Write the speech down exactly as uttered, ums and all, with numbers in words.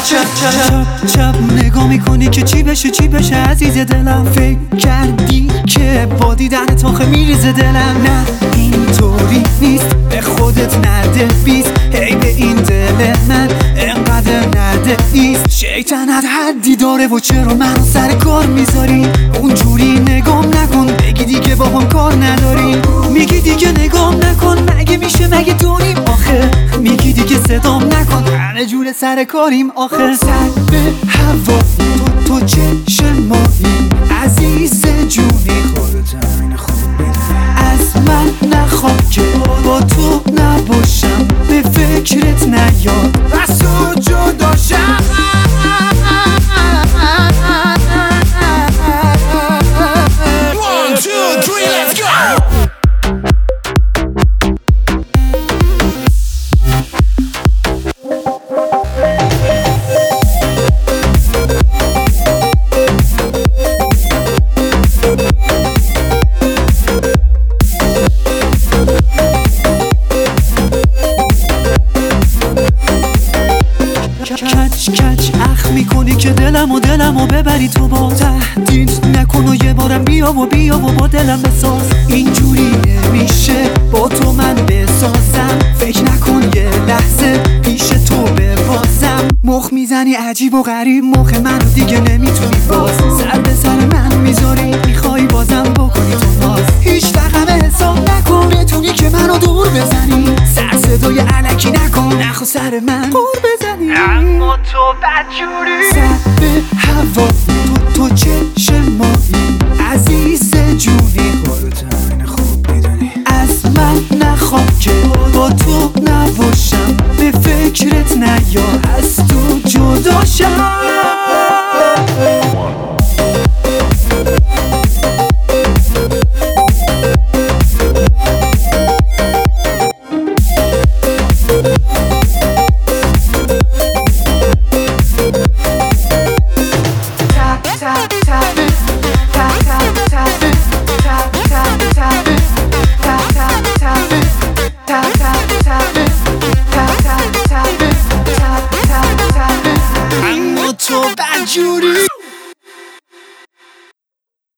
چپ چپ چپ نگاه میکنی که چی بشه چی بشه عزیز دلم. فکر کردی که با دیدن تاخه میریزه دلم. نه اینطوری نیست به خودت نده بیست. هی به این دل من انقدر نده ایست. شیطنت حدی داره و چرا منو سر کار میذاری؟ اونجوری نگام نکن بگی دیگه با هم کار نداری. میگی دیگه نگام نکن مگه میشه مگه داریم آخه؟ میگی دیگه صدام نکن همه جور سر کاریم آخه. سر به هوا تو تو چشمایی عزیز جونی خودت همین خوب بدونی. از من نخواه که با تو نباشم به فکرت نیاد از تو جدا شم. One, two, three, let's go! کچ کچ اخ میکنی که دلم و دلم و ببری تو با. تهدید نکن و یه بارم بیا و بیا و با دلم بساز. اینجوری نمیشه با تو من بسازم. فکر نکن یه لحظه پیش تو ببازم. مخ میزنی عجیب و غریب مخ منو دیگه نمیتونی باز. سر به سر من میذاری میخوای بازم بکنی تو ناز. هیچ وقت حساب نکن بتونی که منو دور بزنی. سر صدای علکی نکن نخو سر من قور بزنی. اما تو بدجوری. سر به هوا تو تو چشمایی عزیز جونی خودت همین خوب میدونی. از من نخواه که با تو نباشم به فکرت نیا از تو جدا شم. Tap, tap, tap, tap, tap, tap, tap, tap, tap.